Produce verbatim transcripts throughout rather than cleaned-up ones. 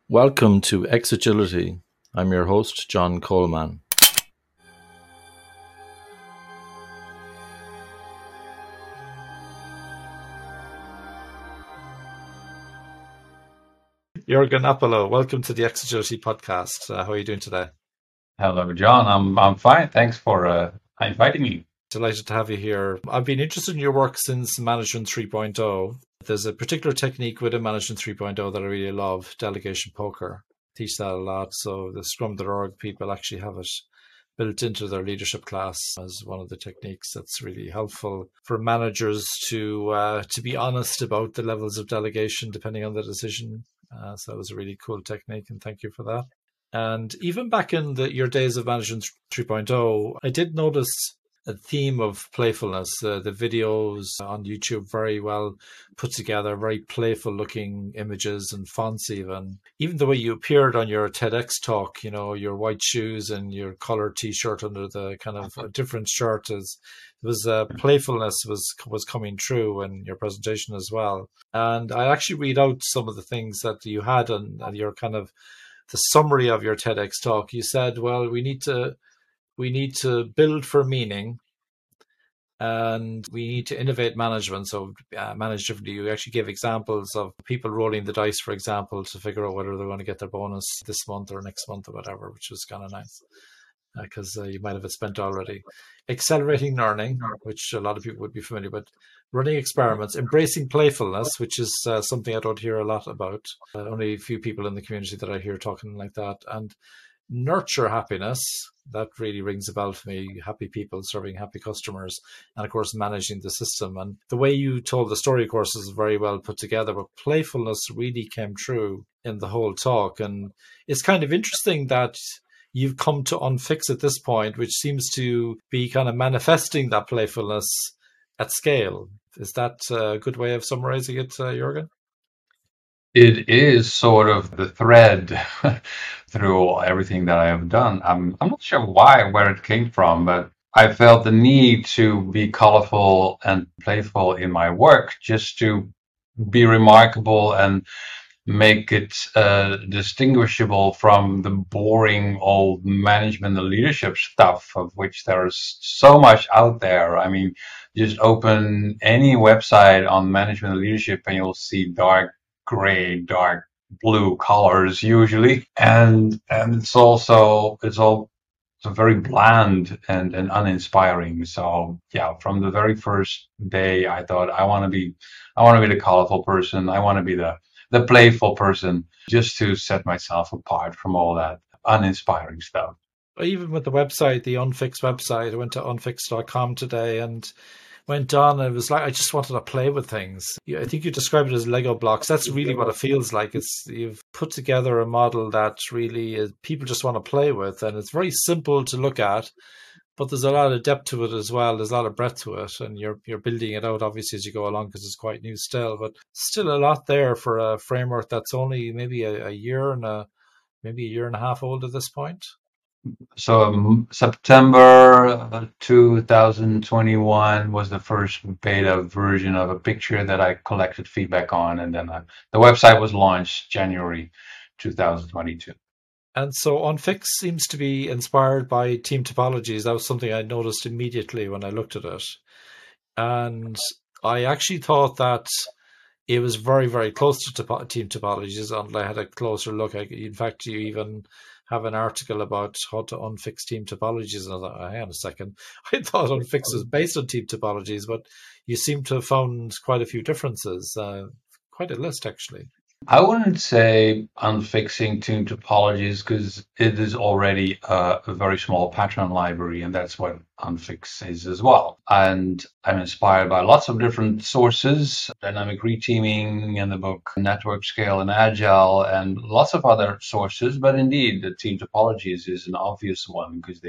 Welcome to X-Agility. I'm your host, John Coleman. Jürgen Appelo, welcome to the X-Agility podcast. Uh, how are you doing today? Hello, John. I'm I'm fine. Thanks for uh, inviting me. Delighted to have you here. I've been interested in your work since Management three point oh. There's a particular technique within Management three point oh that I really love, delegation poker. I teach that a lot. So the Scrum dot org people actually have it built into their leadership class as one of the techniques that's really helpful for managers to uh, to be honest about the levels of delegation depending on the decision. Uh, so that was a really cool technique, and thank you for that. And even back in the, your days of Management three point oh, I did notice a theme of playfulness. Uh, the videos on YouTube very well put together, very playful looking images and fonts even. Even the way you appeared on your TEDx talk, you know, your white shoes and your colored t-shirt under the kind of a different shirt, is it was uh, playfulness was was coming through in your presentation as well. And I actually read out some of the things that you had on, on your kind of the summary of your TEDx talk. You said, well, we need to we need to build for meaning, and we need to innovate management. So uh, manage differently. You actually gave examples of people rolling the dice, for example, to figure out whether they're going to get their bonus this month or next month or whatever, which was kind of nice because uh, uh, you might have it spent already. Accelerating learning, which a lot of people would be familiar with. Running experiments, embracing playfulness, which is uh, something I don't hear a lot about. Uh, only a few people in the community that I hear talking like that. And nurture happiness, that really rings a bell for me. Happy people serving happy customers, and of course managing the system. And the way you told the story, of course, is very well put together, but playfulness really came through in the whole talk. And it's kind of interesting that you've come to Unfix at this point, which seems to be kind of manifesting that playfulness at scale. Is that a good way of summarizing it, uh, Jürgen? It is sort of the thread through everything that I have done. I'm I'm not sure why, where it came from, but I felt the need to be colorful and playful in my work just to be remarkable and make it uh, distinguishable from the boring old management and leadership stuff, of which there's so much out there. I mean, just open any website on management and leadership and you'll see dark gray, dark blue colors usually. And and it's also it's all so very bland and, and uninspiring. So yeah, from the very first day I thought I want to be I want to be the colorful person. I want to be the the playful person, just to set myself apart from all that uninspiring stuff. Even with the website, the Unfix website, I went to unfix dot com today and went on, and it was like I just wanted to play with things. I think you described it as Lego blocks. That's really what it feels like. It's you've put together a model that really is, people just want to play with, and it's very simple to look at, but there's a lot of depth to it as well. There's a lot of breadth to it, and you're you're building it out obviously as you go along because it's quite new still, but still a lot there for a framework that's only maybe a, a year and a maybe a year and a half old at this point. So um, September uh, two thousand twenty-one was the first beta version of a picture that I collected feedback on, and then uh, the website was launched January two thousand twenty-two. And so Unfix seems to be inspired by team topologies. That was something I noticed immediately when I looked at it. And I actually thought that it was very, very close to topo- team topologies until I had a closer look. I, in fact, you even have an article about how to unfix team topologies. And I thought, oh, hang on a second. I thought Unfix was based on team topologies, but you seem to have found quite a few differences. Uh, quite a list, actually. I wouldn't say unfixing team topologies because it is already a, a very small pattern library, and that's what unfix is as well. And I'm inspired by lots of different sources, dynamic reteaming in the book, network scale and agile, and lots of other sources. But indeed, the team topologies is an obvious one because they did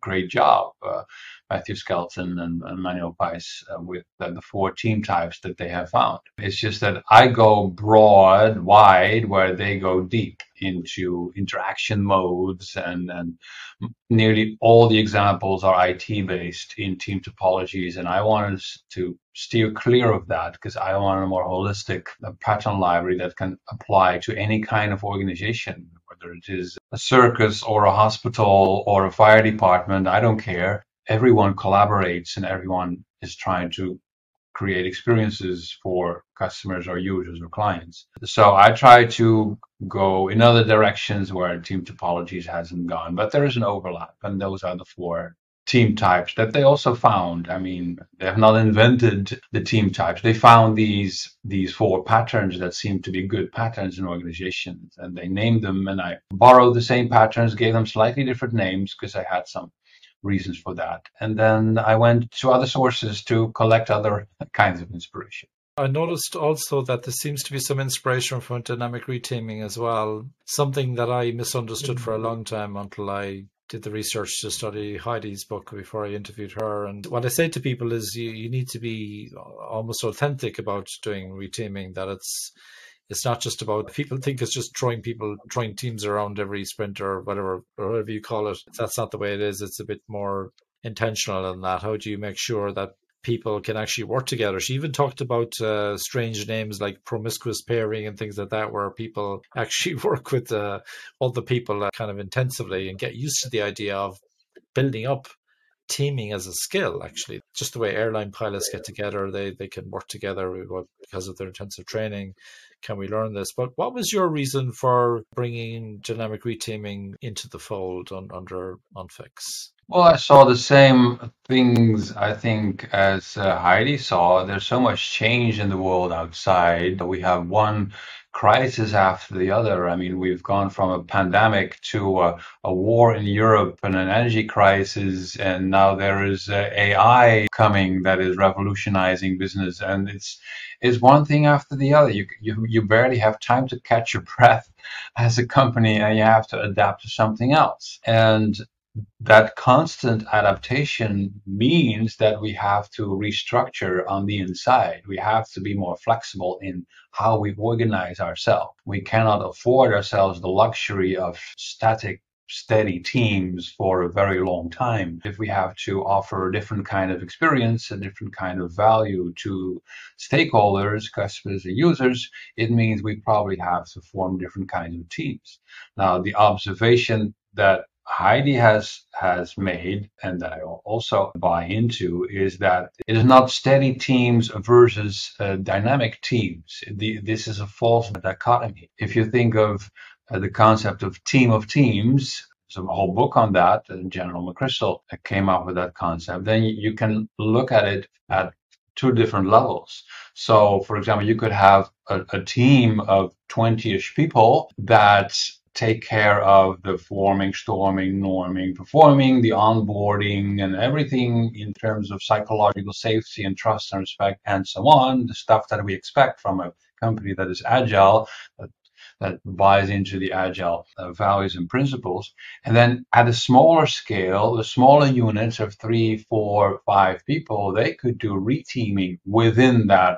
great job, uh, Matthew Skelton and, and Manuel Pais, uh, with the, the four team types that they have found. It's just that I go broad, wide, where they go deep into interaction modes, and, and nearly all the examples are I T based in team topologies. And I wanted to steer clear of that because I want a more holistic uh, pattern library that can apply to any kind of organization, whether it is a circus or a hospital or a fire department. I don't care. Everyone collaborates and everyone is trying to create experiences for customers or users or clients. So I try to go in other directions where team topologies hasn't gone, but there is an overlap, and those are the four team types that they also found. I mean, they have not invented the team types. They found these these four patterns that seem to be good patterns in organizations, and they named them, and I borrowed the same patterns, gave them slightly different names because I had some reasons for that. And then I went to other sources to collect other kinds of inspiration. I noticed also that there seems to be some inspiration from dynamic reteaming as well, something that I misunderstood for a long time until I did the research to study Heidi's book before I interviewed her. And what I say to people is you, you need to be almost authentic about doing reteaming, that it's It's not just about, people think it's just throwing people, throwing teams around every sprint or whatever, or whatever you call it. That's not the way it is. It's a bit more intentional than that. How do you make sure that people can actually work together? She even talked about uh, strange names like promiscuous pairing and things like that, where people actually work with uh, other people uh, kind of intensively and get used to the idea of building up teaming as a skill. Actually, just the way airline pilots get together, they they can work together because of their intensive training. Can we learn this? But what was your reason for bringing dynamic reteaming into the fold on, under OnFix? Well, I saw the same things, I think, as uh, Heidi saw. There's so much change in the world outside. We have one crisis after the other. I mean, we've gone from a pandemic to a, a war in Europe and an energy crisis, and now there is uh, A I coming that is revolutionizing business. And it's it's one thing after the other. You you you barely have time to catch your breath as a company, and you have to adapt to something else. And that constant adaptation means that we have to restructure on the inside. We have to be more flexible in how we organize ourselves. We cannot afford ourselves the luxury of static, steady teams for a very long time. If we have to offer a different kind of experience, a different kind of value to stakeholders, customers, and users, it means we probably have to form different kinds of teams. Now, the observation that Heidi has has made, and that I also buy into, is that it is not steady teams versus uh, dynamic teams. The, this is a false dichotomy. If you think of uh, the concept of team of teams, there's a whole book on that, and General McChrystal came up with that concept, then you can look at it at two different levels. So, for example, you could have a, a team of twenty-ish people that take care of the forming, storming, norming, performing, the onboarding, and everything in terms of psychological safety and trust and respect and so on, the stuff that we expect from a company that is agile, that, that buys into the agile uh, values and principles. And then at a smaller scale, the smaller units of three, four, five people, they could do reteaming within that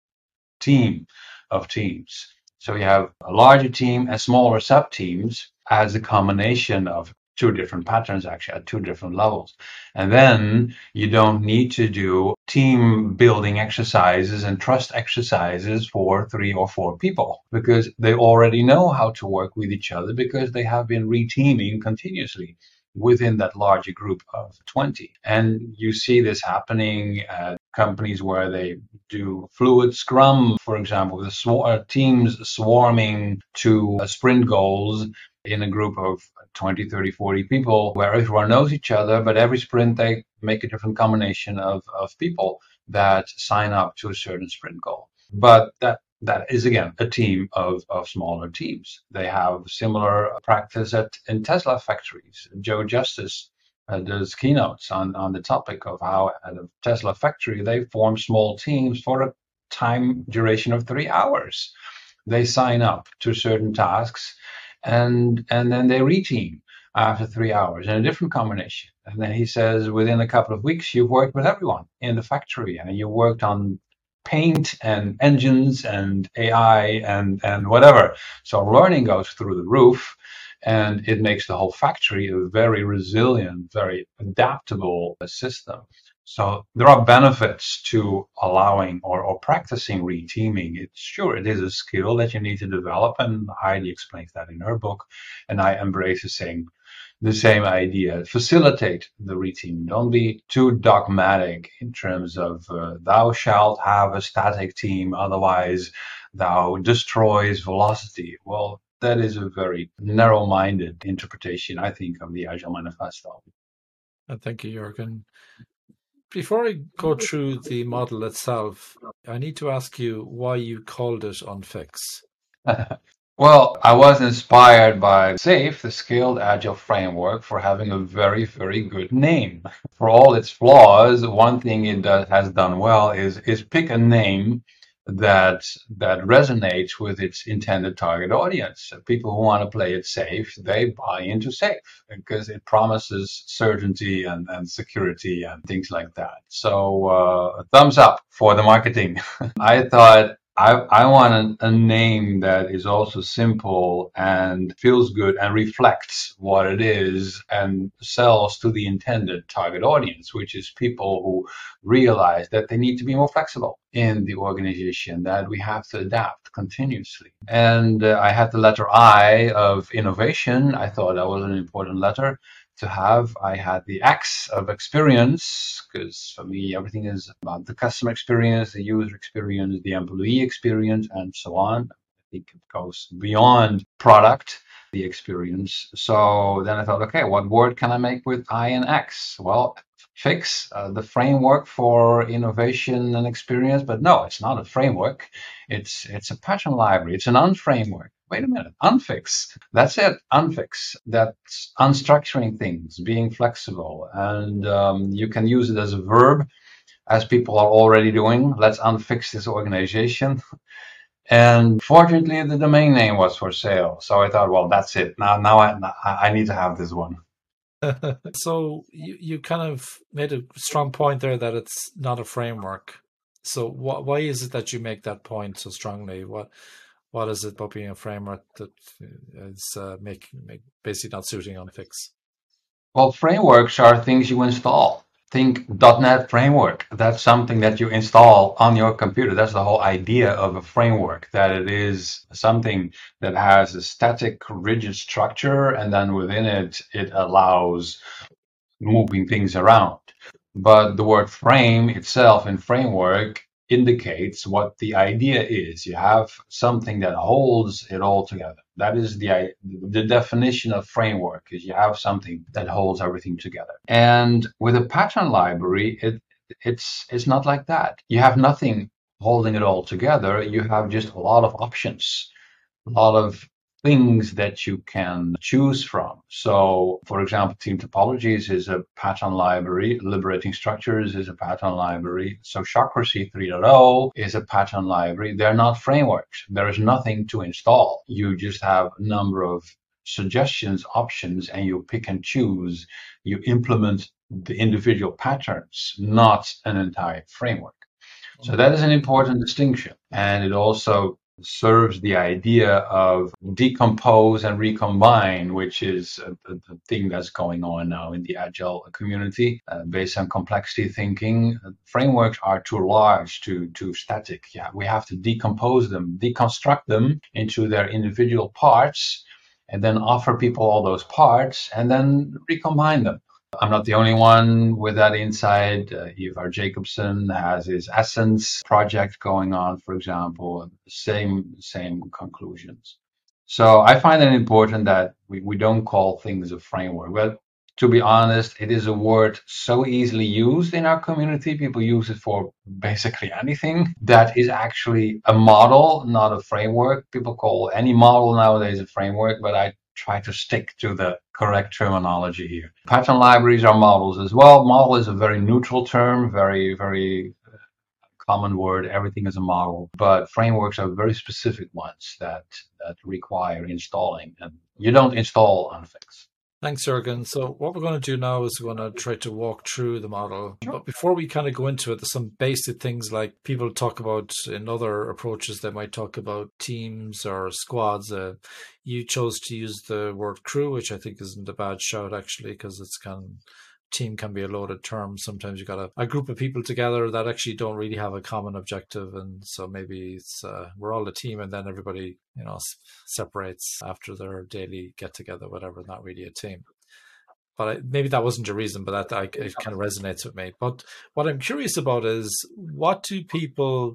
team of teams. So you have a larger team and smaller sub-teams as a combination of two different patterns, actually, at two different levels. And then you don't need to do team building exercises and trust exercises for three or four people, because they already know how to work with each other, because they have been reteaming continuously within that larger group of twenty. And you see this happening at companies where they do fluid scrum, for example, with sw- teams swarming to uh, sprint goals in a group of twenty, thirty, forty people, where everyone knows each other, but every sprint they make a different combination of, of people that sign up to a certain sprint goal. But that that is, again, a team of, of smaller teams. They have similar practice at in Tesla factories. Joe Justice uh, does keynotes on, on the topic of how at a Tesla factory they form small teams for a time duration of three hours. They sign up to certain tasks and and then they reteam. after three hours in a different combination. And then he says, within a couple of weeks, you've worked with everyone in the factory and you worked on paint and engines and A I and, and whatever. So learning goes through the roof, and it makes the whole factory a very resilient, very adaptable system. So there are benefits to allowing or, or practicing reteaming. It's sure it is a skill that you need to develop, and Heidi explains that in her book, and I embrace the same the same idea. Facilitate the reteaming. Don't be too dogmatic in terms of uh, thou shalt have a static team, otherwise thou destroys velocity. Well, that is a very narrow-minded interpretation, I think, of the Agile Manifesto. And thank you, Jürgen. Before I go through the model itself, I need to ask you why you called it Unfix. Well, I was inspired by SAFe, the Scaled Agile Framework, for having a very, very good name. For all its flaws, one thing it does, has done well is is pick a name that that resonates with its intended target audience. People who want to play it safe, they buy into SAFe because it promises certainty and, and security and things like that. So uh, thumbs up for the marketing. I thought I, I want a, a name that is also simple and feels good and reflects what it is and sells to the intended target audience, which is people who realize that they need to be more flexible in the organization, that we have to adapt continuously. And uh, I had the letter I of innovation. I thought that was an important letter to have. I had the X of experience, because for me, everything is about the customer experience, the user experience, the employee experience, and so on. I think it goes beyond product, the experience. So then I thought, okay, what word can I make with I and X? Well, fix uh, the framework for innovation and experience, but no, it's not a framework. It's it's a pattern library. It's an unframework. Wait a minute, unfix. That's it, unfix. That's unstructuring things, being flexible, and um, you can use it as a verb, as people are already doing. Let's unfix this organization. And fortunately, the domain name was for sale, so I thought, well, that's it. Now, now I I need to have this one. So you, you kind of made a strong point there that it's not a framework. So wh- why is it that you make that point so strongly? What what is it about being a framework that is uh, making make, basically not suiting Unfix? Well, frameworks are things you install. Think .NET Framework. That's something that you install on your computer. That's the whole idea of a framework, that it is something that has a static, rigid structure, and then within it, it allows moving things around. But the word frame itself in framework indicates what the idea is. You have something that holds it all together. That is the the definition of framework, is you have something that holds everything together. And with a pattern library, it it's it's not like that. You have nothing holding it all together. You have just a lot of options, a lot of things that you can choose from. So, for example, Team Topologies is a pattern library. Liberating Structures is a pattern library. So, Socracy three point oh is a pattern library. They're not frameworks. There is nothing to install. You just have a number of suggestions, options, and you pick and choose. You implement the individual patterns, not an entire framework. So that is an important distinction. And it also serves the idea of decompose and recombine, which is a, a, a thing that's going on now in the Agile community, uh, based on complexity thinking. Frameworks are too large, too too static. Yeah, we have to decompose them, deconstruct them into their individual parts, and then offer people all those parts, and then recombine them. I'm not the only one with that insight. Uh, Ivar Jacobson has his Essence project going on, for example, same same conclusions. So I find it important that we, we don't call things a framework. But to be honest, it is a word so easily used in our community. People use it for basically anything that is actually a model, not a framework. People call any model nowadays a framework, but I try to stick to the correct terminology here. Pattern libraries are models as well. Model is a very neutral term, very, very common word. Everything is a model, but frameworks are very specific ones that that require installing, and you don't install Unfix. Thanks, Jurgen. So what we're going to do now is we're going to try to walk through the model. Sure. But before we kind of go into it, there's some basic things like people talk about in other approaches. They might talk about teams or squads. Uh, you chose to use the word crew, which I think isn't a bad shout, actually, because it's kind of, team can be a loaded term. Sometimes you got a, a group of people together that actually don't really have a common objective, and so maybe it's uh, we're all a team, and then everybody you know s- separates after their daily get together, whatever. Not really a team. But I, maybe that wasn't your reason, but that I, it kind of resonates with me. But what I'm curious about is what do people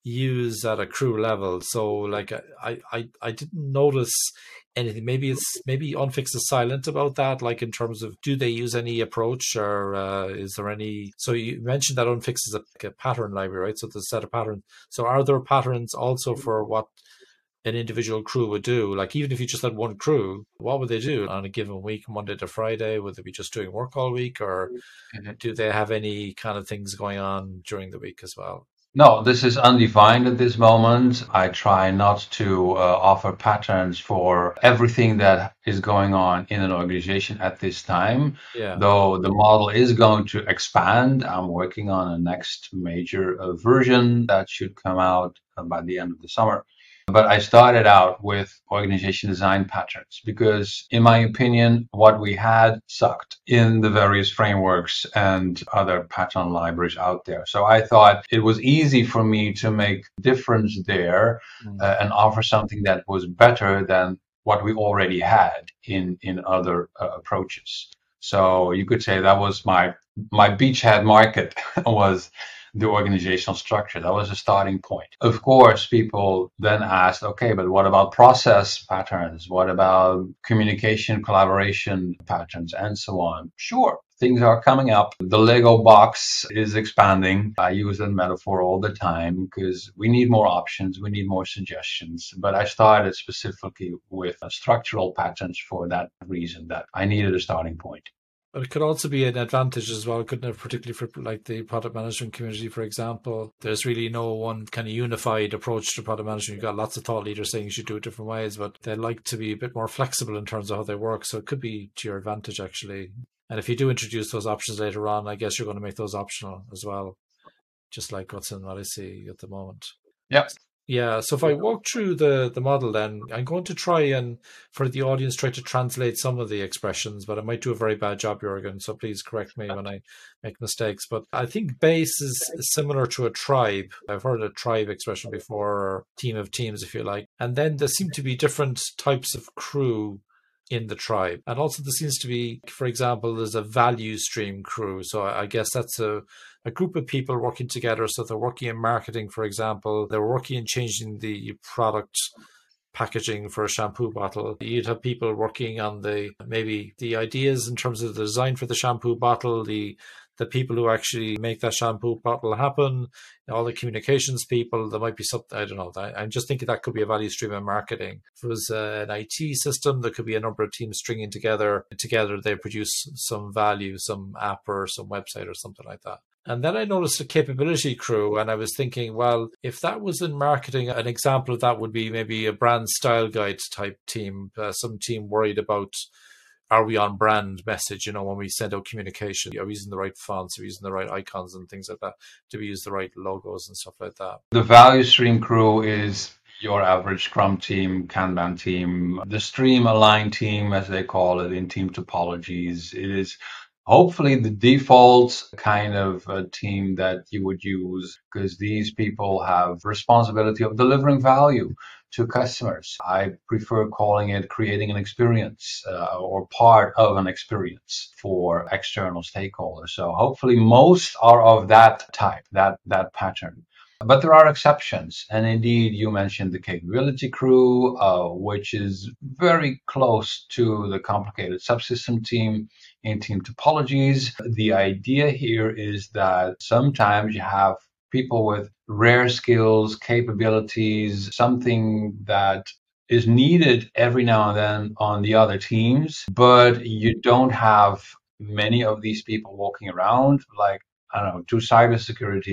use at a crew level? So, like, I, I, I didn't notice anything. Maybe it's maybe Unfix is silent about that. Like, in terms of do they use any approach, or uh, is there any? So you mentioned that Unfix is a, like a pattern library, right? So there's a set of patterns. So are there patterns also for what an individual crew would do? Like, even if you just had one crew, what would they do on a given week, Monday to Friday? Would they be just doing work all week, or Mhm. do they have any kind of things going on during the week as well? No, this is undefined at this moment. I try not to uh, offer patterns for everything that is going on in an organization at this time, Yeah. though the model is going to expand. I'm working on a next major uh, version that should come out uh, by the end of the summer. But I started out with organization design patterns because, in my opinion, what we had sucked in the various frameworks and other pattern libraries out there. So I thought it was easy for me to make difference there Mm. uh, and offer something that was better than what we already had in in other uh, approaches. So you could say that was my my beachhead market was the organizational structure. That was a starting point. Of course, people then asked, okay, but what about process patterns? What about communication, collaboration patterns, and so on? Sure, things are coming up. The Lego box is expanding. I use that metaphor all the time because we need more options, we need more suggestions. But I started specifically with structural patterns for that reason, that I needed a starting point. But it could also be an advantage as well, couldn't it? Particularly for like the product management community, for example. There's really no one kind of unified approach to product management. You've got lots of thought leaders saying you should do it different ways, but they like to be a bit more flexible in terms of how they work. So it could be to your advantage, actually. And if you do introduce those options later on, I guess you're going to make those optional as well, just like what's in Odyssey at the moment. Yep. Yeah, so if I walk through the, the model, then I'm going to try and, for the audience, try to translate some of the expressions, but I might do a very bad job, Jurgen, so please correct me when I make mistakes. But I think base is similar to a tribe. I've heard a tribe expression before, or team of teams, if you like. And then there seem to be different types of crew in the tribe. And also there seems to be, for example, there's a value stream crew. So I guess that's a a group of people working together. So they're working in marketing, for example, they're working in changing the product packaging for a shampoo bottle. You'd have people working on the maybe the ideas in terms of the design for the shampoo bottle, the the people who actually make that shampoo bottle happen, all the communications people. There might be something, I don't know. I'm just thinking that could be a value stream in marketing. If it was uh, an I T system, there could be a number of teams stringing together. Together, they produce some value, some app or some website or something like that. And then I noticed a capability crew, and I was thinking, well, if that was in marketing, an example of that would be maybe a brand style guide type team, uh, some team worried about, are we on brand message? You know, when we send out communication, are we using the right fonts, are we using the right icons and things like that? Do we use the right logos and stuff like that? The value stream crew is your average Scrum team, Kanban team, the stream aligned team, as they call it in team topologies. It is hopefully the default kind of uh, team that you would use because these people have responsibility of delivering value to customers. I prefer calling it creating an experience uh, or part of an experience for external stakeholders. So hopefully most are of that type, that that pattern. But there are exceptions. And indeed, you mentioned the capability crew, uh, which is very close to the complicated subsystem team in team topologies. The idea here is that sometimes you have people with rare skills, capabilities, something that is needed every now and then on the other teams, but you don't have many of these people walking around. Like, I don't know, to cybersecurity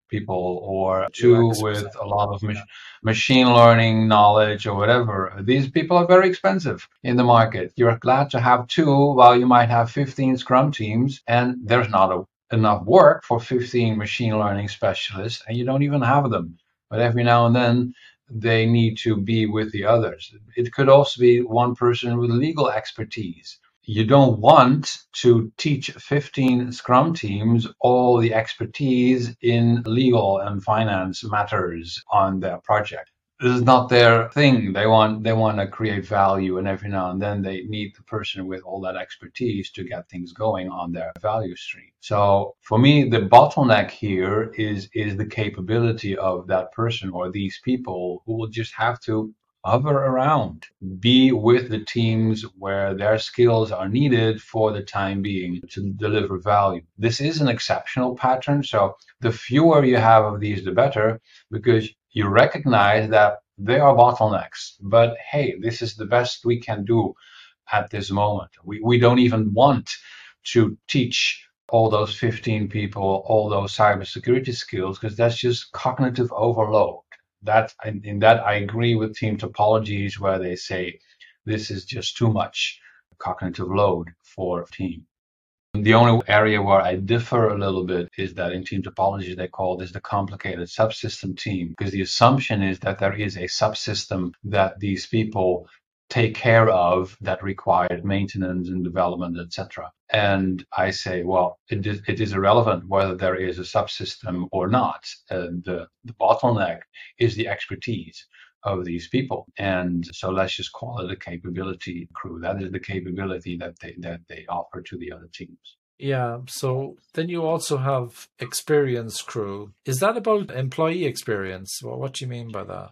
people, or two U X, for with a example. lot of mach- machine learning knowledge or whatever. These people are very expensive in the market. You're glad to have two while you might have fifteen Scrum teams, and there's not a, enough work for fifteen machine learning specialists, and you don't even have them. But every now and then, they need to be with the others. It could also be one person with legal expertise. You don't want to teach fifteen Scrum teams all the expertise in legal and finance matters on their project. This is not their thing. They want they want to create value, and every now and then they need the person with all that expertise to get things going on their value stream. So for me, the bottleneck here is is the capability of that person or these people who will just have to hover around, be with the teams where their skills are needed for the time being to deliver value. This is an exceptional pattern. So the fewer you have of these, the better, because you recognize that they are bottlenecks. But hey, this is the best we can do at this moment. We, we don't even want to teach all those fifteen people all those cybersecurity skills because that's just cognitive overload. That in that I agree with team topologies where they say this is just too much cognitive load for a team. The only area where I differ a little bit is that in team topology, they call this the complicated subsystem team, because the assumption is that there is a subsystem that these people take care of that required maintenance and development, et cetera. And I say, well, it is, it is irrelevant whether there is a subsystem or not. Uh, the, the bottleneck is the expertise of these people. And so let's just call it a capability crew. That is the capability that they that they offer to the other teams. Yeah, so then you also have experience crew. Is that about employee experience? Well, what do you mean by that?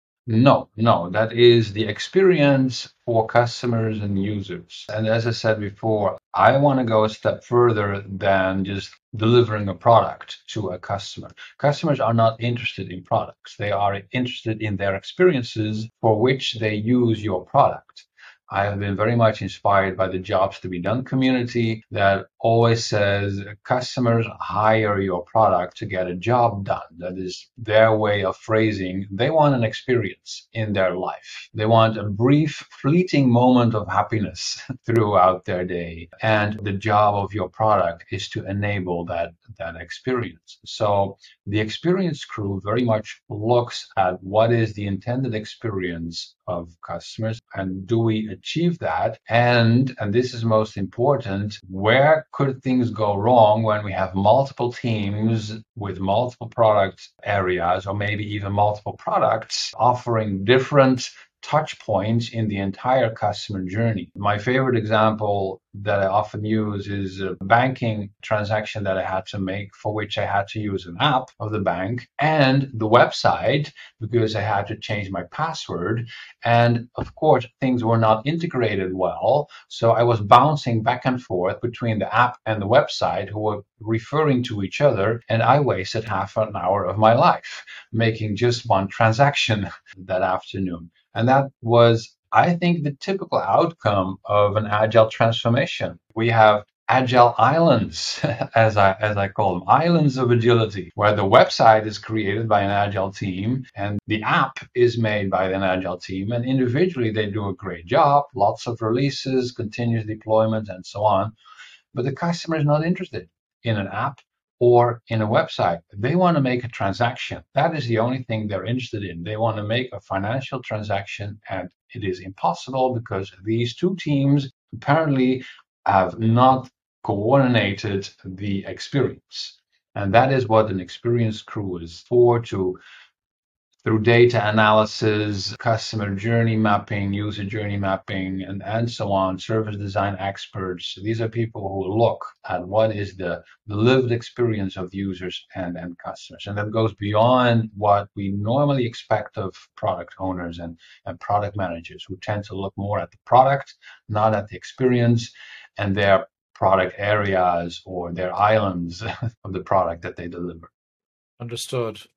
No, no, that is the experience for customers and users. And as I said before, I want to go a step further than just delivering a product to a customer. Customers are not interested in products. They are interested in their experiences for which they use your product. I have been very much inspired by the Jobs to be Done community that always says customers hire your product to get a job done. That is their way of phrasing. They want an experience in their life. They want a brief, fleeting moment of happiness throughout their day. And the job of your product is to enable that, that experience. So the experience crew very much looks at what is the intended experience of customers and do we achieve that, and and this is most important, where could things go wrong when we have multiple teams with multiple product areas or maybe even multiple products offering different touch points in the entire customer journey. My favorite example that I often use is a banking transaction that I had to make for which I had to use an app of the bank and the website because I had to change my password. And of course, things were not integrated well. So I was bouncing back and forth between the app and the website who were referring to each other. And I wasted half an hour of my life making just one transaction that afternoon. And that was, I think, the typical outcome of an agile transformation. We have agile islands, as I as I call them, islands of agility, where the website is created by an agile team and the app is made by an agile team, and individually they do a great job, lots of releases, continuous deployment, and so on. But the customer is not interested in an app or in a website. They want to make a transaction. That is the only thing they're interested in. They want to make a financial transaction, and it is impossible because these two teams apparently have not coordinated the experience. And that is what an experience crew is for, to through data analysis, customer journey mapping, user journey mapping, and, and so on, service design experts. These are people who look at what is the, the lived experience of users and, and customers. And that goes beyond what we normally expect of product owners and, and product managers, who tend to look more at the product, not at the experience and their product areas or their islands of the product that they deliver. Understood.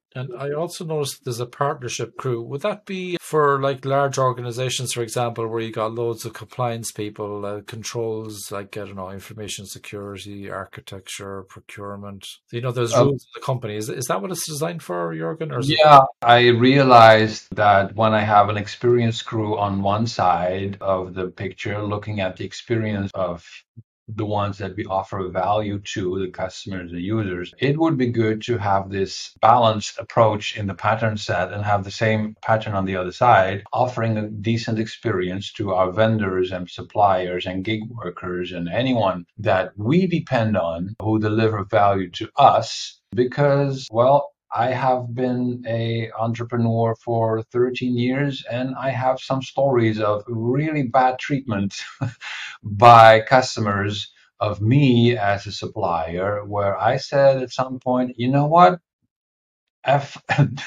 And I also noticed there's a partnership crew. Would that be for like large organizations, for example, where you got loads of compliance people, uh, controls like, I don't know, information security, architecture, procurement? You know, there's rules in the company. Is, is that what it's designed for, Jürgen? Or is it? Yeah, I realized that when I have an experience crew on one side of the picture, looking at the experience of the ones that we offer value to, the customers, the users, it would be good to have this balanced approach in the pattern set and have the same pattern on the other side, offering a decent experience to our vendors and suppliers and gig workers and anyone that we depend on who deliver value to us because, well, I have been a entrepreneur for thirteen years and I have some stories of really bad treatment by customers of me as a supplier where I said at some point, you know what? F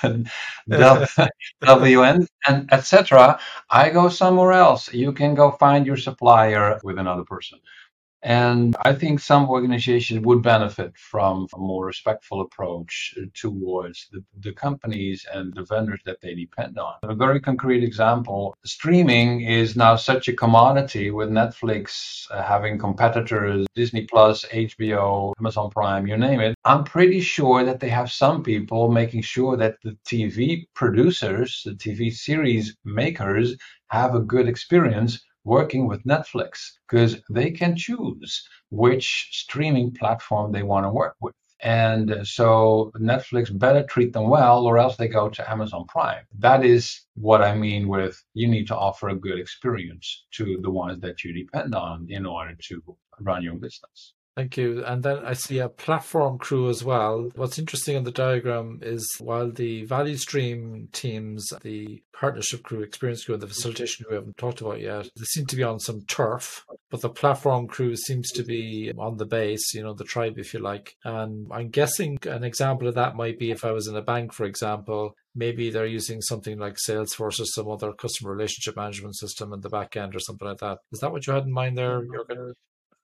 W N and et cetera. I go somewhere else. You can go find your supplier with another person. And I think some organizations would benefit from a more respectful approach towards the, the companies and the vendors that they depend on. A very concrete example, streaming is now such a commodity with Netflix uh, having competitors, Disney Plus, H B O, Amazon Prime, you name it. I'm pretty sure that they have some people making sure that the T V producers, the T V series makers have a good experience working with Netflix because they can choose which streaming platform they want to work with. And so Netflix better treat them well, or else they go to Amazon Prime. That is what I mean with you need to offer a good experience to the ones that you depend on in order to run your business. Thank you. And then I see a platform crew as well. What's interesting in the diagram is while the value stream teams, the partnership crew, experience crew, and the facilitation crew we haven't talked about yet, they seem to be on some turf, but the platform crew seems to be on the base, you know, the tribe, if you like. And I'm guessing an example of that might be if I was in a bank, for example, maybe they're using something like Salesforce or some other customer relationship management system in the back end or something like that. Is that what you had in mind there, Jürgen?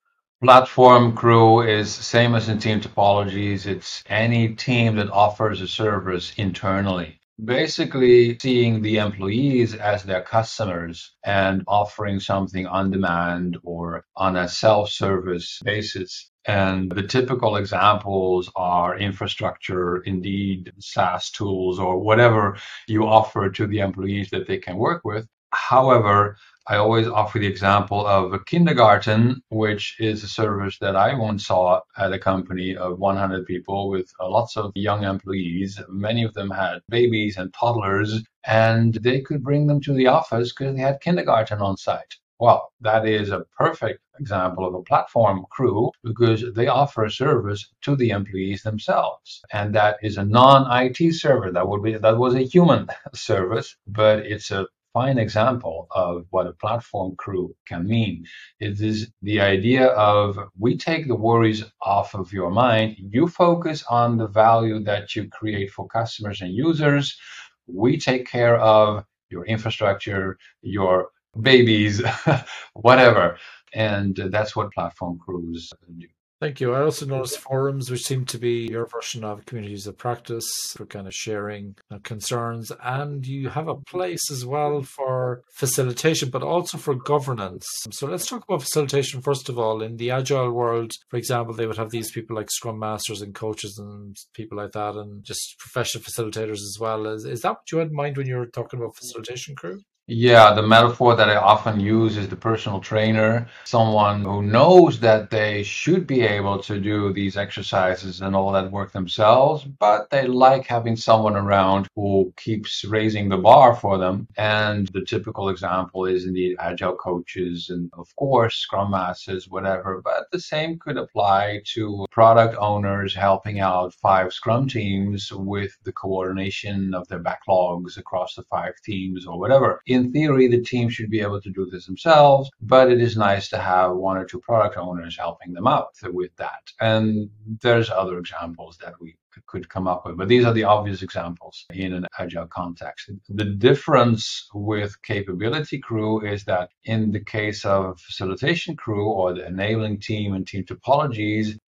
Platform crew is same as in team topologies. It's any team that offers a service internally. Basically, seeing the employees as their customers and offering something on demand or on a self-service basis. And the typical examples are infrastructure, indeed, SaaS tools, or whatever you offer to the employees that they can work with. However, I always offer the example of a kindergarten, which is a service that I once saw at a company of one hundred people with uh, lots of young employees. Many of them had babies and toddlers, and they could bring them to the office because they had kindergarten on site. Well, that is a perfect example of a platform crew because they offer a service to the employees themselves. And that is a non-I T service. That would be that was a human service, but it's a fine example of what a platform crew can mean. It is the idea of we take the worries off of your mind. You focus on the value that you create for customers and users. We take care of your infrastructure, your babies, whatever. And that's what platform crews do. Thank you. I also noticed forums, which seem to be your version of communities of practice for kind of sharing uh, concerns. And you have a place as well for facilitation, but also for governance. So let's talk about facilitation first of all. In the agile world, for example, they would have these people like scrum masters and coaches and people like that, and just professional facilitators as well. Is, is that what you had in mind when you were talking about facilitation crew? Yeah, the metaphor that I often use is the personal trainer, someone who knows that they should be able to do these exercises and all that work themselves, but they like having someone around who keeps raising the bar for them. And the typical example is indeed agile coaches and, of course, scrum masters, whatever. But the same could apply to product owners helping out five scrum teams with the coordination of their backlogs across the five teams or whatever. In in theory, the team should be able to do this themselves, but it is nice to have one or two product owners helping them out with that. And there's other examples that we could come up with, but these are the obvious examples in an agile context. The difference with capability crew is that in the case of facilitation crew or the enabling team and team topologies,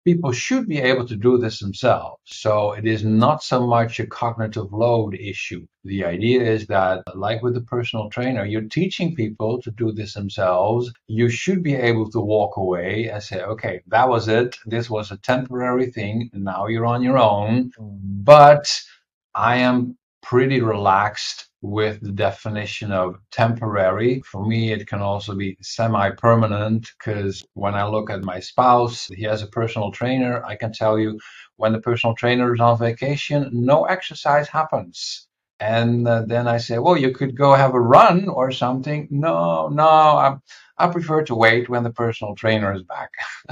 people should be able to do this themselves. So it is not so much a cognitive load issue. The idea is that, like with the personal trainer, you're teaching people to do this themselves. You should be able to walk away and say, okay, that was it. This was a temporary thing. Now you're on your own. But I am pretty relaxed with the definition of temporary. For me, it can also be semi-permanent, because when I look at my spouse, he has a personal trainer. I can tell you, when the personal trainer is on vacation, no exercise happens. And uh, then I say, well, you could go have a run or something. No, no, I, I prefer to wait when the personal trainer is back.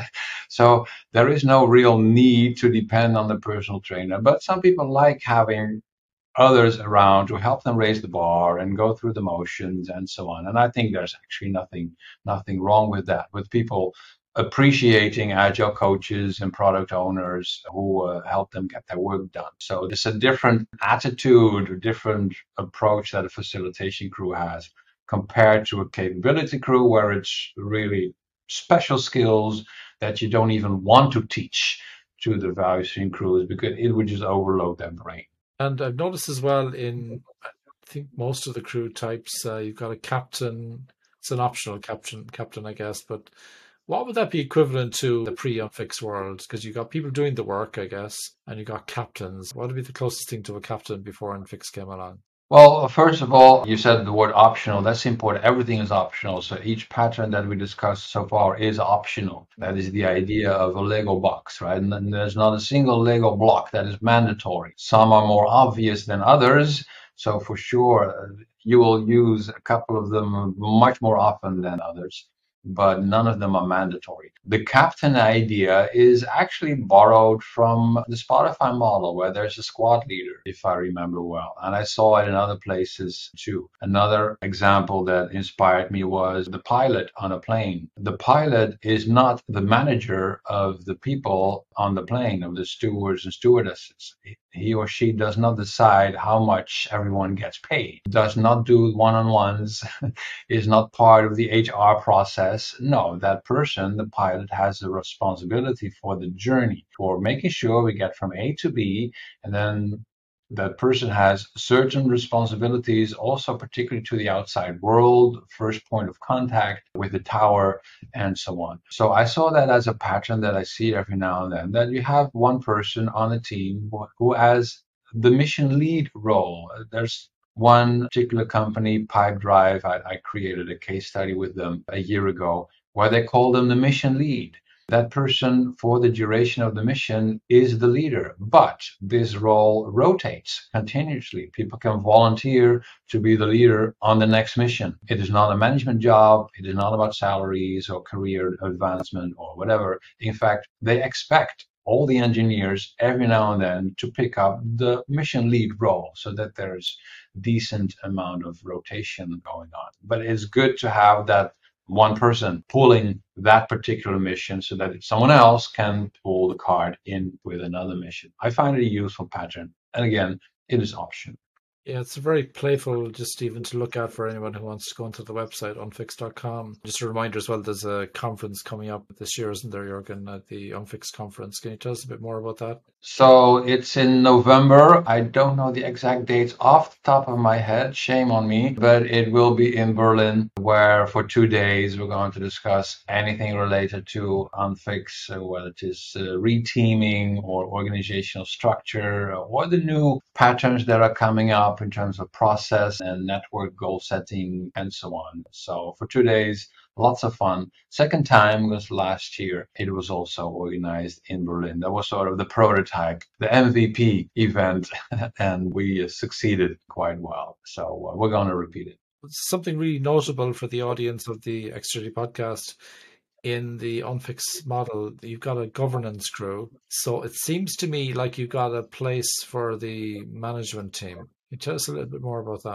So there is no real need to depend on the personal trainer. But some people like having others around to help them raise the bar and go through the motions and so on. And I think there's actually nothing nothing wrong with that, with people appreciating agile coaches and product owners who uh, help them get their work done. So it's a different attitude, a different approach that a facilitation crew has compared to a capability crew, where it's really special skills that you don't even want to teach to the value stream crews, because it would just overload their brain. And I've noticed as well in, I think, most of the crew types, uh, you've got a captain. It's an optional captain, captain, I guess. But what would that be equivalent to the pre-Unfix world? Because you've got people doing the work, I guess, and you've got captains. What would be the closest thing to a captain before Unfix came along? Well, first of all, you said the word optional. That's important. Everything is optional. So each pattern that we discussed so far is optional. That is the idea of a Lego box, right? And then there's not a single Lego block that is mandatory. Some are more obvious than others. So for sure, you will use a couple of them much more often than others, but none of them are mandatory. The captain idea is actually borrowed from the Spotify model, where there's a squad leader, if I remember well. And I saw it in other places too. Another example that inspired me was the pilot on a plane. The pilot is not the manager of the people on the plane, of the stewards and stewardesses. He or she does not decide how much everyone gets paid, does not do one-on-ones, is not part of the H R process. No, that person, the pilot, has a responsibility for the journey, for making sure we get from A to B. And then that person has certain responsibilities also, particularly to the outside world, first point of contact with the tower, and so on. So I saw that as a pattern that I see every now and then, that you have one person on a team who has the mission lead role. There's one particular company, Pipedrive. I, I created a case study with them a year ago, where they call them the mission lead. That person, for the duration of the mission, is the leader, but this role rotates continuously. People can volunteer to be the leader on the next mission. It is not a management job. It is not about salaries or career advancement or whatever. In fact, they expect all the engineers every now and then to pick up the mission lead role, so that there's decent amount of rotation going on. But it's good to have that one person pulling that particular mission, so that someone else can pull the card in with another mission. I find it a useful pattern. And again, it is optional. Yeah, it's very playful, just even to look at for anyone who wants to go onto the website, unfix dot com. Just a reminder as well, there's a conference coming up this year, isn't there, Jürgen, at the Unfix conference. Can you tell us a bit more about that? So it's in November. I don't know the exact dates off the top of my head. Shame on me. But it will be in Berlin, where for two days we're going to discuss anything related to Unfix, uh, whether it is uh, reteaming or organizational structure, or the new patterns that are coming up in terms of process and network goal setting and so on. So for two days, lots of fun. Second time was last year. It was also organized in Berlin. That was sort of the prototype, the M V P event, and we uh, succeeded quite well. So uh, we're going to repeat it. Something really notable for the audience of the X thirty podcast, in the Unfix model, you've got a governance crew. So it seems to me like you've got a place for the management team. Can you tell us a little bit more about that?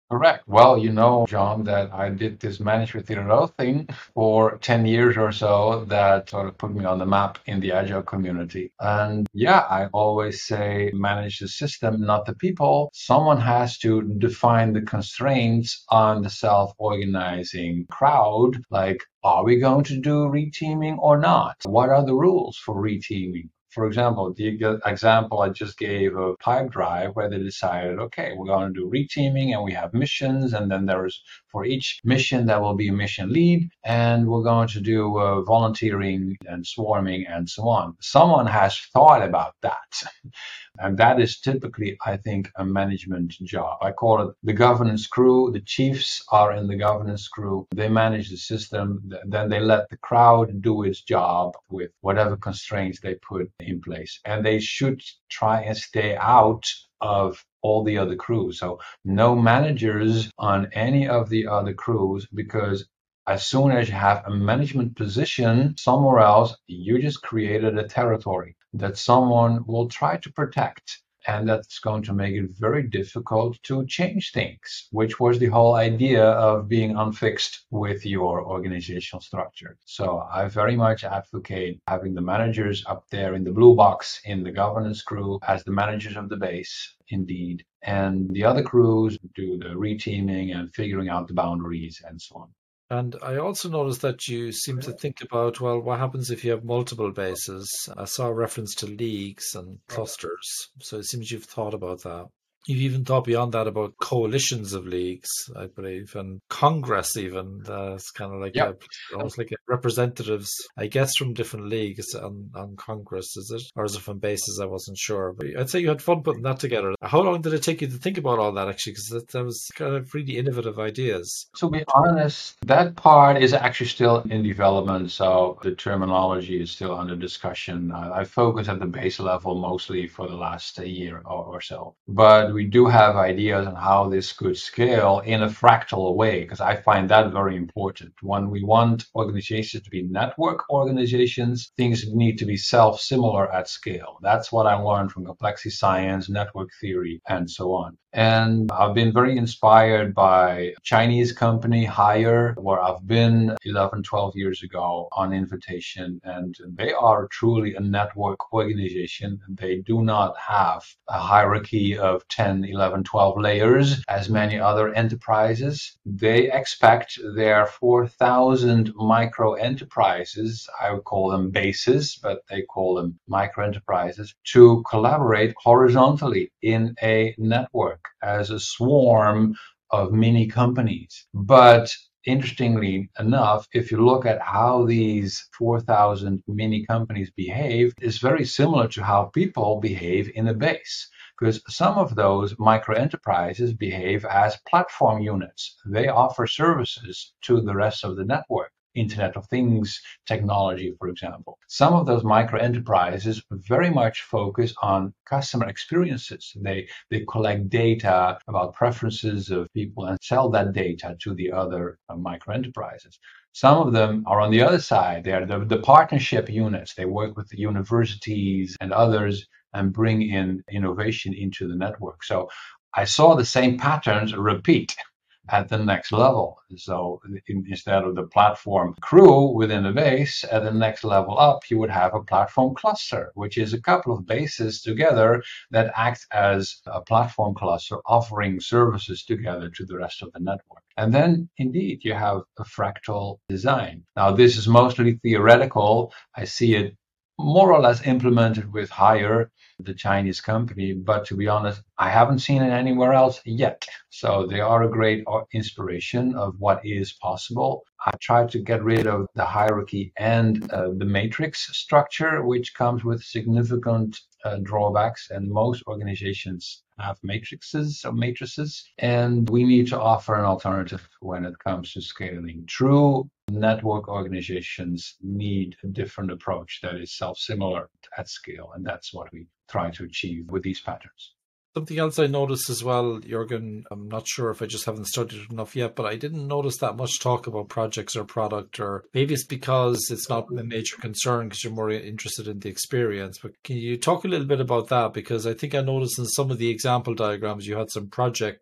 Correct. Well, you know, John, that I did this manage with zero thing for ten years or so that sort of put me on the map in the Agile community. And yeah, I always say manage the system, not the people. Someone has to define the constraints on the self-organizing crowd. Like, are we going to do reteaming or not? What are the rules for reteaming? For example, the example I just gave of Pipedrive, where they decided, okay, we're going to do reteaming and we have missions, and then there's for each mission there will be a mission lead, and we're going to do uh, volunteering and swarming and so on. Someone has thought about that. And that is typically, I think, a management job. I call it the governance crew. The chiefs are in the governance crew. They manage the system. Then they let the crowd do its job with whatever constraints they put in place. And they should try and stay out of all the other crews. So no managers on any of the other crews, because as soon as you have a management position somewhere else, you just created a territory that someone will try to protect. And that's going to make it very difficult to change things, which was the whole idea of being unfixed with your organizational structure. So I very much advocate having the managers up there in the blue box in the governance crew as the managers of the base, indeed. And the other crews do the reteaming and figuring out the boundaries and so on. And I also noticed that you seem to think about, well, what happens if you have multiple bases? I saw a reference to leagues and clusters. So it seems you've thought about that. You've even thought beyond that about coalitions of leagues, I believe, and Congress even. Uh, it's kind of like Yep. a, almost like a representatives, I guess, from different leagues on, on Congress, is it? Or is it from bases? I wasn't sure. But I'd say you had fun putting that together. How long did it take you to think about all that, actually? Because that, that was kind of really innovative ideas. To be honest, that part is actually still in development, so the terminology is still under discussion. I, I focus at the base level mostly for the last year or, or so. But we do have ideas on how this could scale in a fractal way, because I find that very important. When we want organizations to be network organizations, things need to be self-similar at scale. That's what I learned from complexity science, network theory, and so on. And I've been very inspired by Chinese company Hire, where I've been eleven, twelve years ago on invitation. And they are truly a network organization. They do not have a hierarchy of ten, eleven, twelve layers as many other enterprises. They expect their four thousand micro enterprises, I would call them bases, but they call them micro enterprises, to collaborate horizontally in a network as a swarm of mini companies. But interestingly enough, if you look at how these four thousand mini companies behave, it's very similar to how people behave in a base. Because some of those micro enterprises behave as platform units. They offer services to the rest of the network. Internet of Things technology, for example. Some of those micro enterprises very much focus on customer experiences. They they collect data about preferences of people and sell that data to the other uh, micro enterprises. Some of them are on the other side. They are the, the partnership units. They work with the universities and others and bring in innovation into the network. So I saw the same patterns repeat at the next level. So in, instead of the platform crew within a base, at the next level up, you would have a platform cluster, which is a couple of bases together that act as a platform cluster offering services together to the rest of the network. And then indeed, you have a fractal design. Now, this is mostly theoretical. I see it more or less implemented with Hire, the Chinese company, but to be honest, I haven't seen it anywhere else yet. So they are a great inspiration of what is possible. I tried to get rid of the hierarchy and uh, the matrix structure, which comes with significant uh, drawbacks, and most organizations have matrices or matrices, and we need to offer an alternative when it comes to scaling. True network organizations need a different approach that is self-similar at scale, and that's what we try to achieve with these patterns. Something else I noticed as well, Jürgen, I'm not sure if I just haven't studied it enough yet, but I didn't notice that much talk about projects or product, or maybe it's because it's not a major concern because you're more interested in the experience. But can you talk a little bit about that? Because I think I noticed in some of the example diagrams you had some projects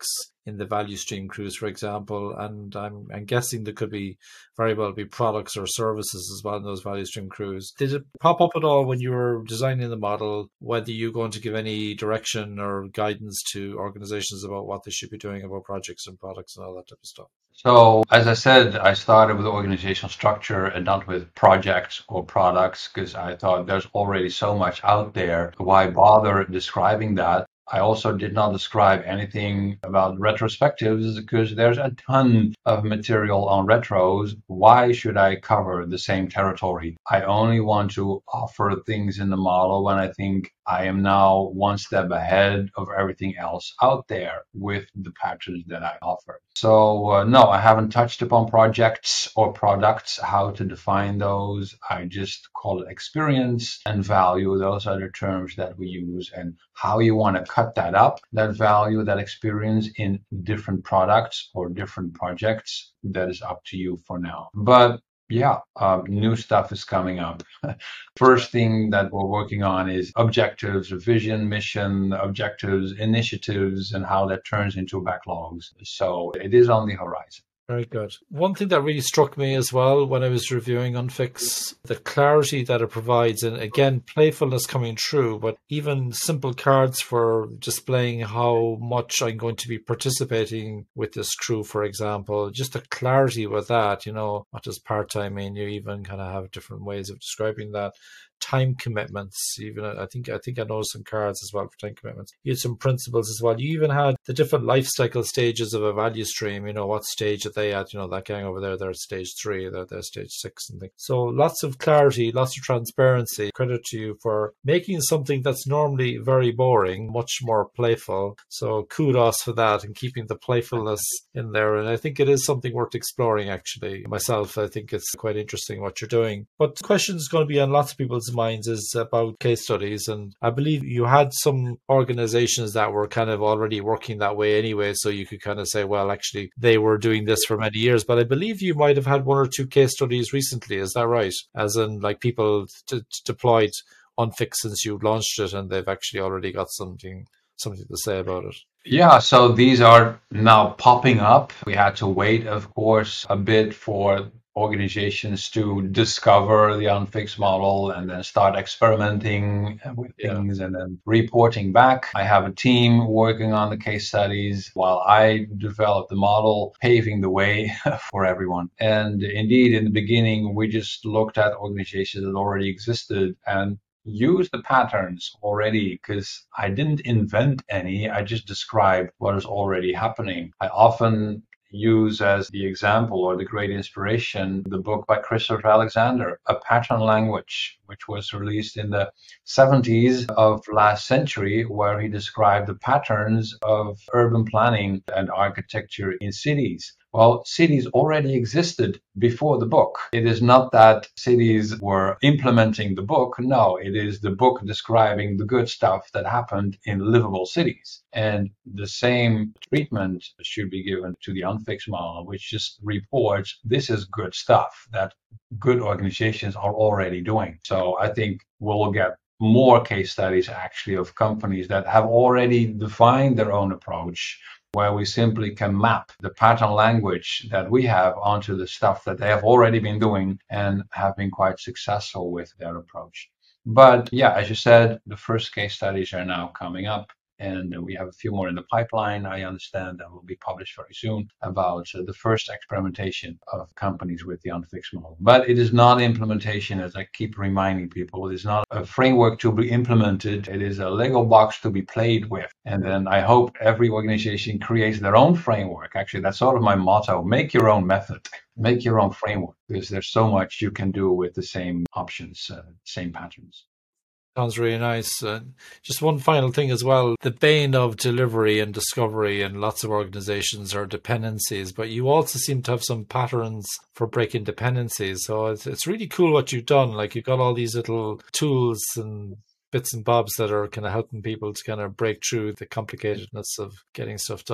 in the value stream crews, for example. And I'm, I'm guessing there could be very well be products or services as well in those value stream crews. Did it pop up at all when you were designing the model, whether you're going to give any direction or guidance to organizations about what they should be doing about projects and products and all that type of stuff? So, as I said, I started with organizational structure and not with projects or products because I thought there's already so much out there. Why bother describing that? I also did not describe anything about retrospectives because there's a ton of material on retros. Why should I cover the same territory? I only want to offer things in the model when I think I am now one step ahead of everything else out there with the patterns that I offer. So uh, no, I haven't touched upon projects or products, how to define those. I just call it experience and value. Those are the terms that we use, and how you want to cut that up, that value, that experience in different products or different projects. That is up to you for now. But yeah, um, new stuff is coming up. First thing that we're working on is objectives, vision, mission, objectives, initiatives, and how that turns into backlogs. So it is on the horizon. Very good. One thing that really struck me as well when I was reviewing Unfix, the clarity that it provides, and again, playfulness coming through, but even simple cards for displaying how much I'm going to be participating with this crew, for example, just the clarity with that, you know, what does part-time mean? You even kind of have different ways of describing that. Time commitments, even I think I think I noticed some cards as well for time commitments. You had some principles as well. You even had the different life cycle stages of a value stream. You know, what stage are they at? You know, that gang over there, they're at stage three, they're, they're stage six and things. So lots of clarity, lots of transparency. Credit to you for making something that's normally very boring much more playful. So kudos for that and keeping the playfulness in there. And I think it is something worth exploring, actually. Myself, I think it's quite interesting what you're doing. But the question is going to be on lots of people's minds is about case studies, and I believe you had some organizations that were kind of already working that way anyway, so you could kind of say, well, actually they were doing this for many years, but I believe you might have had one or two case studies recently. Is that right? As in, like, people t- deployed Unfix since you launched it and they've actually already got something something to say about it. Yeah, so these are now popping up. We had to wait, of course, a bit for organizations to discover the Unfix model and then start experimenting with things, yeah, and then reporting back. I have a team working on the case studies while I develop the model, paving the way for everyone. And indeed, in the beginning, we just looked at organizations that already existed and use the patterns already, because I didn't invent any. I just described what is already happening. I often use as the example or the great inspiration the book by Christopher Alexander, A Pattern Language, which was released in the seventies of last century, where he described the patterns of urban planning and architecture in cities. Well, cities already existed before the book. It is not that cities were implementing the book. No, it is the book describing the good stuff that happened in livable cities. And the same treatment should be given to the Unfix model, which just reports this is good stuff that good organizations are already doing. So I think we'll get more case studies actually of companies that have already defined their own approach, where we simply can map the pattern language that we have onto the stuff that they have already been doing and have been quite successful with their approach. But yeah, as you said, the first case studies are now coming up, and we have a few more in the pipeline. I understand that will be published very soon about uh, the first experimentation of companies with the Unfix model. But it is not implementation, as I keep reminding people. It is not a framework to be implemented. It is a Lego box to be played with. And then I hope every organization creates their own framework. Actually, that's sort of my motto. Make your own method. Make your own framework, because there's so much you can do with the same options, uh, same patterns. Sounds really nice. Uh, just one final thing as well. The bane of delivery and discovery in lots of organizations are dependencies, but you also seem to have some patterns for breaking dependencies. So it's, it's really cool what you've done. Like, you've got all these little tools and bits and bobs that are kind of helping people to kind of break through the complicatedness of getting stuff done.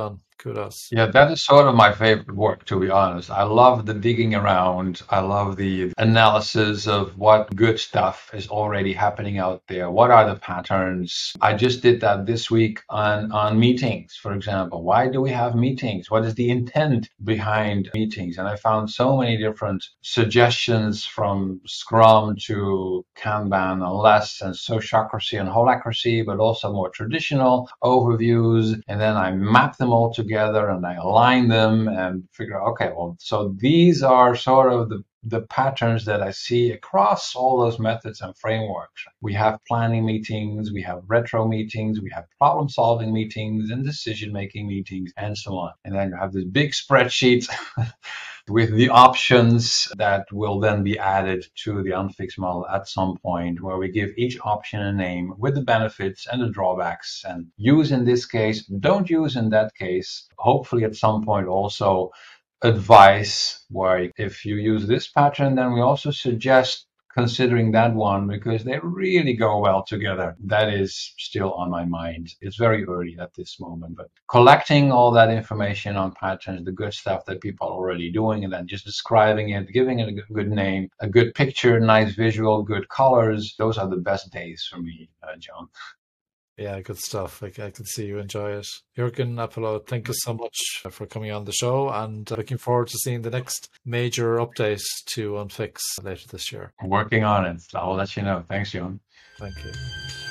kudos. Yeah, that is sort of my favorite work, to be honest. I love the digging around. I love the analysis of what good stuff is already happening out there. What are the patterns? I just did that this week on, on meetings, for example. Why do we have meetings? What is the intent behind meetings? And I found so many different suggestions from Scrum to Kanban and less and Sociocracy and Holacracy, but also more traditional overviews. And then I map them all together and I align them and figure out, okay, well, so these are sort of the the patterns that I see across all those methods and frameworks. We have planning meetings, we have retro meetings, we have problem solving meetings and decision making meetings and so on. And then you have this big spreadsheet with the options that will then be added to the unfixed model at some point, where we give each option a name with the benefits and the drawbacks, and use in this case, don't use in that case. Hopefully at some point also advice where if you use this pattern, then we also suggest considering that one because they really go well together. That is still on my mind. It's very early at this moment, but collecting all that information on patterns, the good stuff that people are already doing, and then just describing it, giving it a good name, a good picture, nice visual, good colors. Those are the best days for me, uh, John. Yeah, good stuff. I, I can see you enjoy it. Jürgen Appelo, thank you so much for coming on the show, and looking forward to seeing the next major update to Unfix later this year. Working on it. I'll let you know. Thanks, John. Thank you.